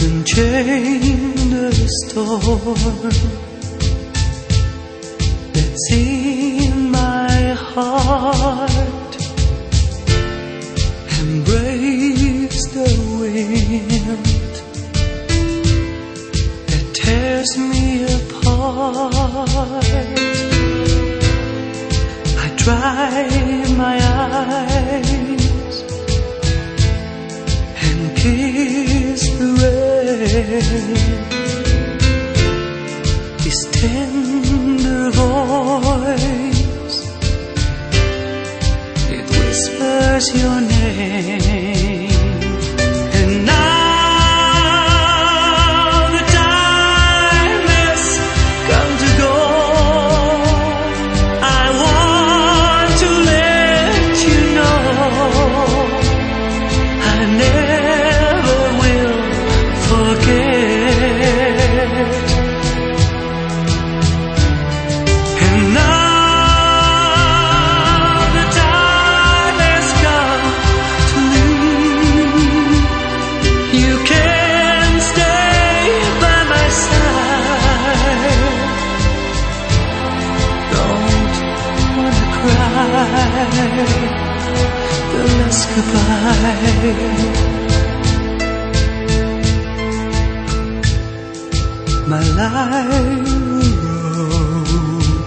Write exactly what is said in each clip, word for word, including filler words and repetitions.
unchain the storm that's in my heart. Embrace the wind that tears me apart. I dry my eyes and kiss the rain. This tender voice, it whispers your name. And now the time has come to go. I want to let you know I never will forget. And now the time has come to leave. You can stay by my side. Don't wanna cry the last goodbye. My life road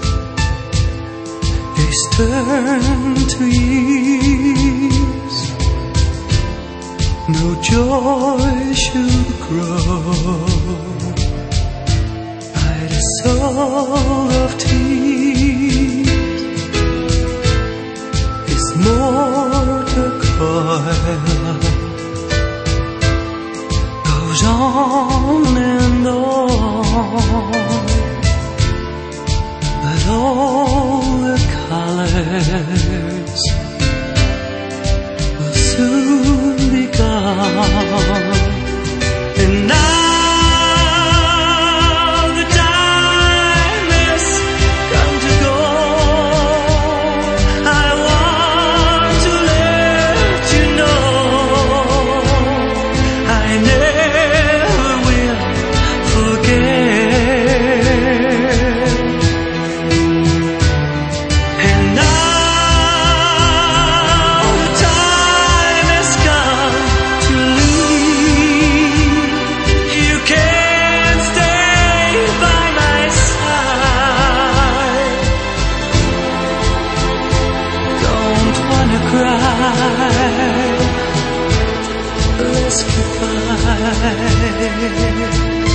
is turned to ease. No joy should grow by the soul of tears. This mortal coil goes on and on, but all the colors will soon be gone. And now the time has come to go. I want to let you know I never will forget. And now the time has come to leave. You can stay by my side. Don't wanna cry. Let's goodbye.